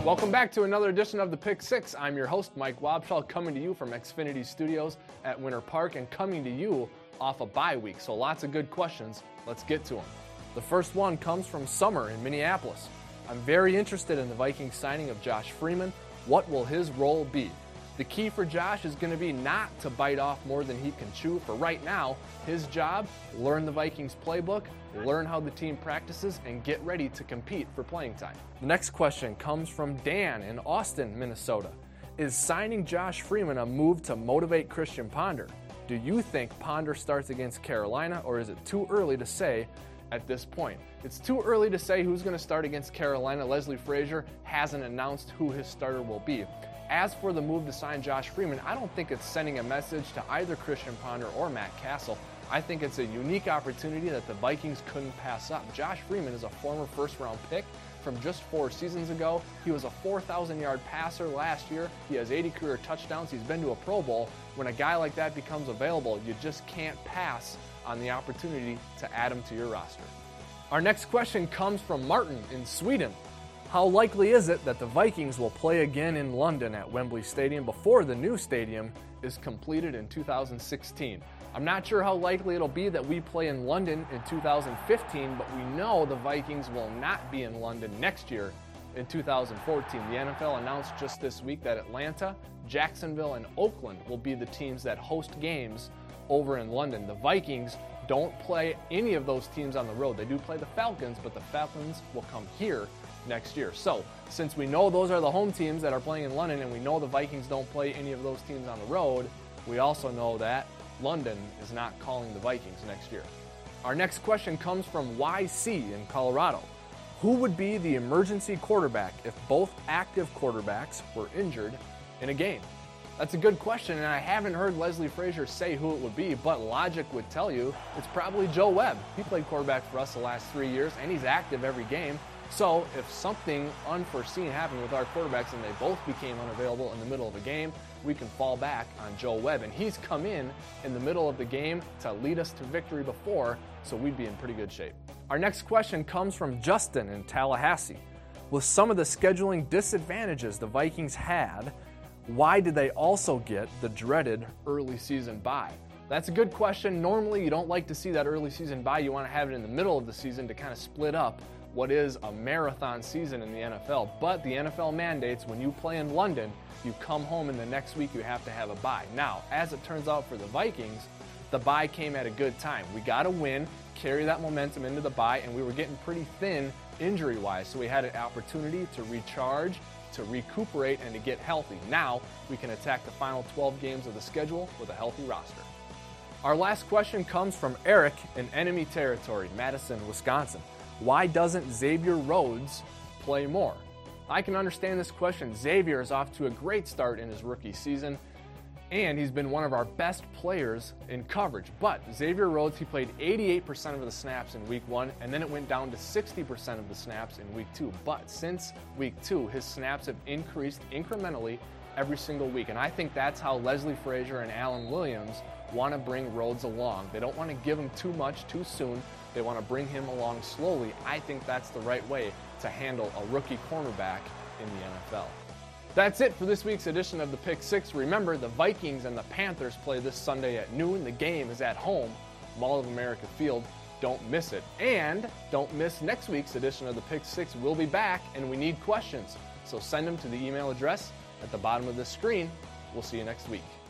Welcome back to another edition of the Pick Six. I'm your host, Mike Wobschall, coming to you from Xfinity Studios at Winter Park and coming to you off a bye week. So lots of good questions. Let's get to them. The first one comes from Summer in Minneapolis. I'm very interested in the Vikings signing of Josh Freeman. What will his role be? The key for Josh is going to be not to bite off more than he can chew. For right now, his job, learn the Vikings playbook, learn how the team practices, and get ready to compete for playing time. The next question comes from Dan in Austin, Minnesota. Is signing Josh Freeman a move to motivate Christian Ponder? Do you think Ponder starts against Carolina, or is it too early to say at this point? It's too early to say who's going to start against Carolina. Leslie Frazier hasn't announced who his starter will be. As for the move to sign Josh Freeman, I don't think it's sending a message to either Christian Ponder or Matt Castle. I think it's a unique opportunity that the Vikings couldn't pass up. Josh Freeman is a former first-round pick from just 4 seasons ago. He was a 4,000-yard passer last year. He has 80 career touchdowns. He's been to a Pro Bowl. When a guy like that becomes available, you just can't pass on the opportunity to add him to your roster. Our next question comes from Martin in Sweden. How likely is it that the Vikings will play again in London at Wembley Stadium before the new stadium is completed in 2016? I'm not sure how likely it'll be that we play in London in 2015, but we know the Vikings will not be in London next year in 2014. The NFL announced just this week that Atlanta, Jacksonville, and Oakland will be the teams that host games over in London. The Vikings don't play any of those teams on the road. They do play the Falcons, but the Falcons will come here next year. So, since we know those are the home teams that are playing in London and we know the Vikings don't play any of those teams on the road, we also know that London is not calling the Vikings next year. Our next question comes from YC in Colorado. Who would be the emergency quarterback if both active quarterbacks were injured in a game? That's a good question, and I haven't heard Leslie Frazier say who it would be, but logic would tell you it's probably Joe Webb. He played quarterback for us the last 3 years, and he's active every game. So if something unforeseen happened with our quarterbacks and they both became unavailable in the middle of a game, we can fall back on Joe Webb. And he's come in the middle of the game to lead us to victory before, so we'd be in pretty good shape. Our next question comes from Justin in Tallahassee. With some of the scheduling disadvantages the Vikings had, why did they also get the dreaded early season bye? That's a good question. Normally you don't like to see that early season bye. You want to have it in the middle of the season to kind of split up what is a marathon season in the NFL. But the NFL mandates when you play in London, you come home and the next week you have to have a bye. Now, as it turns out for the Vikings, the bye came at a good time. We got a win, carry that momentum into the bye, and we were getting pretty thin injury-wise. So we had an opportunity to recharge, to recuperate, and to get healthy. Now we can attack the final 12 games of the schedule with a healthy roster. Our last question comes from Eric in enemy territory, Madison, Wisconsin. Why doesn't Xavier Rhodes play more? I can understand this question. Xavier is off to a great start in his rookie season, and he's been one of our best players in coverage. But Xavier Rhodes, he played 88% of the snaps in week 1, and then it went down to 60% of the snaps in week 2. But since week 2, his snaps have increased incrementally every single week. And I think that's how Leslie Frazier and Alan Williams want to bring Rhodes along. They don't want to give him too much too soon. They want to bring him along slowly. I think that's the right way to handle a rookie cornerback in the NFL. That's it for this week's edition of the Pick Six. Remember, the Vikings and the Panthers play this Sunday at noon. The game is at home, Mall of America Field. Don't miss it. And don't miss next week's edition of the Pick Six. We'll be back, and we need questions. So send them to the email address at the bottom of this screen. We'll see you next week.